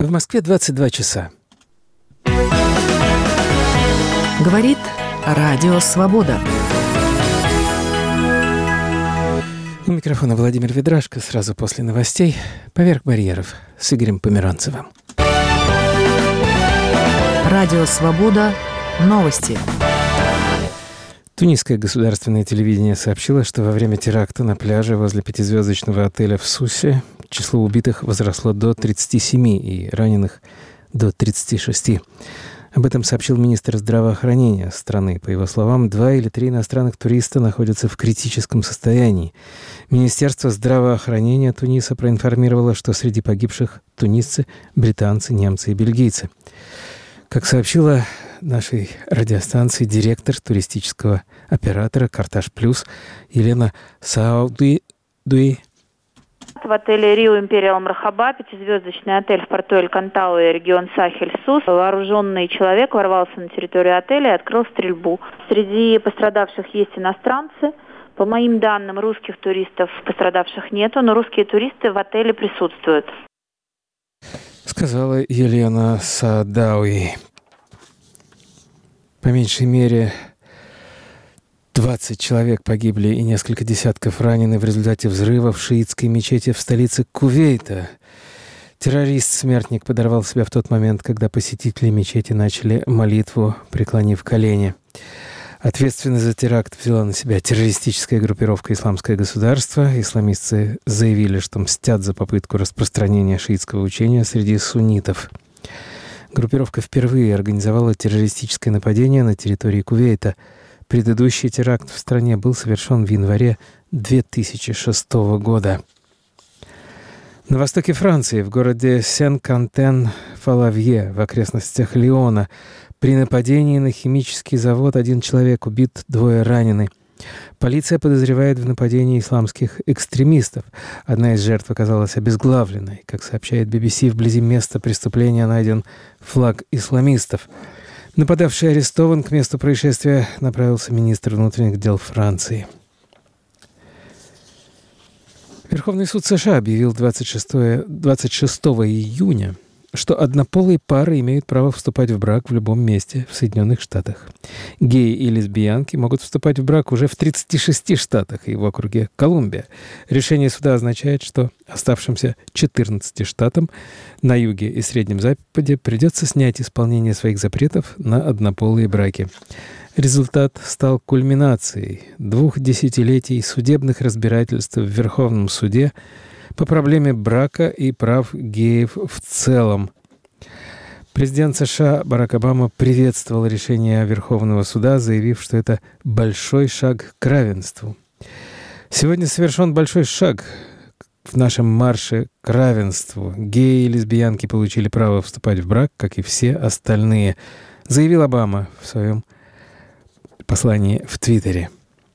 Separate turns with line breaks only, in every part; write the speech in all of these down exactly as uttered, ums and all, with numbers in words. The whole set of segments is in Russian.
В Москве двадцать два часа.
Говорит Радио Свобода.
У микрофона Владимир Ведрашко. Сразу после новостей «Поверх барьеров» с Игорем Померанцевым.
Радио Свобода. Новости.
Тунисское государственное телевидение сообщило, что во время теракта на пляже возле пятизвездочного отеля в Сусе число убитых возросло до тридцати семи и раненых до тридцати шести. Об этом сообщил министр здравоохранения страны. По его словам, два или три иностранных туриста находятся в критическом состоянии. Министерство здравоохранения Туниса проинформировало, что среди погибших тунисцы, британцы, немцы и бельгийцы. Как сообщила нашей радиостанции директор туристического оператора «Картаж Плюс» Елена Саудуи.
В отеле «Рио Империал Мархаба», пятизвездочный отель в порту Эль-Кантауэ, регион Сахель-Сус, вооруженный человек ворвался на территорию отеля и открыл стрельбу. Среди пострадавших есть иностранцы. По моим данным, русских туристов пострадавших нету, но русские туристы в отеле присутствуют.
Сказала Елена Саадауи. По меньшей мере двадцать человек погибли и несколько десятков ранены в результате взрыва в шиитской мечети в столице Кувейта. Террорист-смертник подорвал себя в тот момент, когда посетители мечети начали молитву, преклонив колени. Ответственность за теракт взяла на себя террористическая группировка «Исламское государство». Исламисты заявили, что мстят за попытку распространения шиитского учения среди суннитов. Группировка впервые организовала террористическое нападение на территории Кувейта. Предыдущий теракт в стране был совершен в январе две тысячи шестого года. На востоке Франции, в городе Сен-Кантен-Фалавье, в окрестностях Лиона, при нападении на химический завод один человек убит, двое ранены. Полиция подозревает в нападении исламских экстремистов. Одна из жертв оказалась обезглавленной. Как сообщает би би си, вблизи места преступления найден флаг исламистов. Нападавший арестован. К месту происшествия направился министр внутренних дел Франции. Верховный суд США объявил двадцать шестого июня, что однополые пары имеют право вступать в брак в любом месте в Соединенных Штатах. Геи и лесбиянки могут вступать в брак уже в тридцати шести штатах и в округе Колумбия. Решение суда означает, что оставшимся четырнадцати штатам на юге и Среднем Западе придется снять исполнение своих запретов на однополые браки. Результат стал кульминацией двух десятилетий судебных разбирательств в Верховном суде по проблеме брака и прав геев в целом. Президент США Барак Обама приветствовал решение Верховного суда, заявив, что это большой шаг к равенству. Сегодня совершен большой шаг в нашем марше к равенству. Геи и лесбиянки получили право вступать в брак, как и все остальные, заявил Обама в своем послании в Твиттере.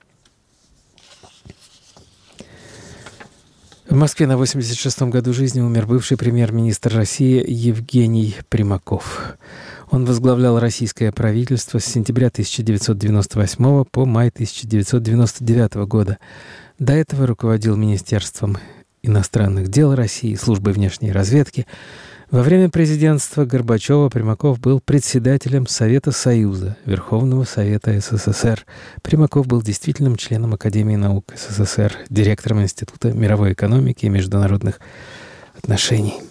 В Москве на восемьдесят шестом году жизни умер бывший премьер-министр России Евгений Примаков. Он возглавлял российское правительство с сентября тысяча девятьсот девяносто восьмого по май тысяча девятьсот девяносто девятого года. До этого руководил Министерством иностранных дел России, службой внешней разведки. Во время президентства Горбачева Примаков был председателем Совета Союза, Верховного Совета СССР. Примаков был действительным членом Академии наук СССР, директором Института мировой экономики и международных отношений.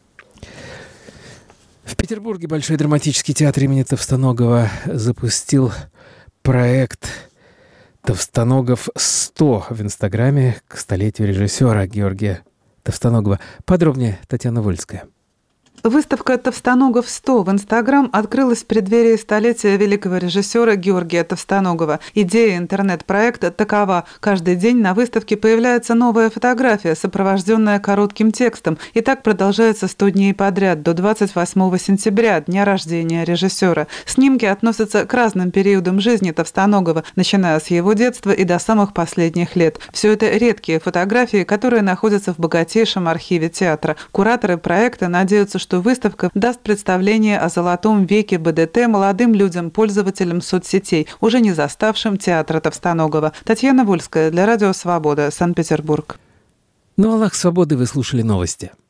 В Петербурге Большой драматический театр имени Товстоногова запустил проект «Товстоногов сто» в Инстаграме к столетию режиссера Георгия Товстоногова. Подробнее Татьяна Вольская.
Выставка «Товстоногов сто» в Инстаграм открылась в преддверии столетия великого режиссера Георгия Товстоногова. Идея интернет-проекта такова. Каждый день на выставке появляется новая фотография, сопровожденная коротким текстом. И так продолжается сто дней подряд, до двадцать восьмого сентября, дня рождения режиссера. Снимки относятся к разным периодам жизни Товстоногова, начиная с его детства и до самых последних лет. Все это редкие фотографии, которые находятся в богатейшем архиве театра. Кураторы проекта надеются, что выставка даст представление о золотом веке БДТ молодым людям, пользователям соцсетей, уже не заставшим театра Товстоногова. Татьяна Вольская для Радио Свобода, Санкт-Петербург.
На волнах свободы вы слушали новости.